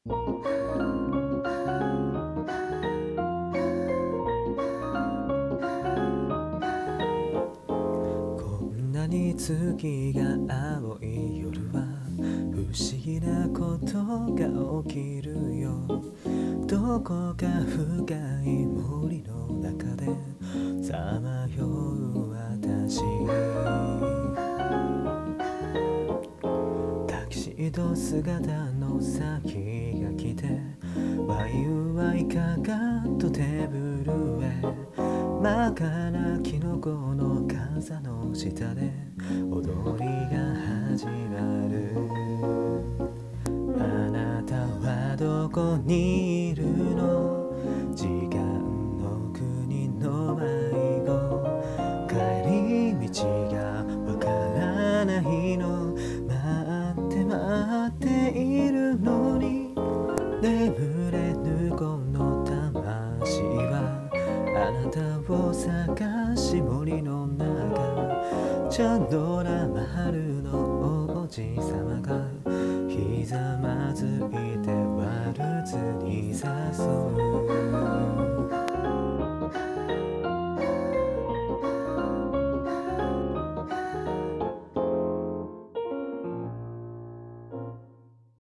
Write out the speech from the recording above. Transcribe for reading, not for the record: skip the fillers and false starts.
こんなに月が青い夜は不思議なことが起きるよ。どこか深い森の中でさまよう私、タキシード姿の先が来てワイワイかかとテーブルへ、真っ赤なキノコの傘の下で踊りが始まる。あなたはどこにいるの？時間の国の迷子、帰り道がわからないの。待って待っているのに眠れぬこの魂はあなたを探し森の中、チャドラマハルの王子様がひざまずいてワルツに誘う。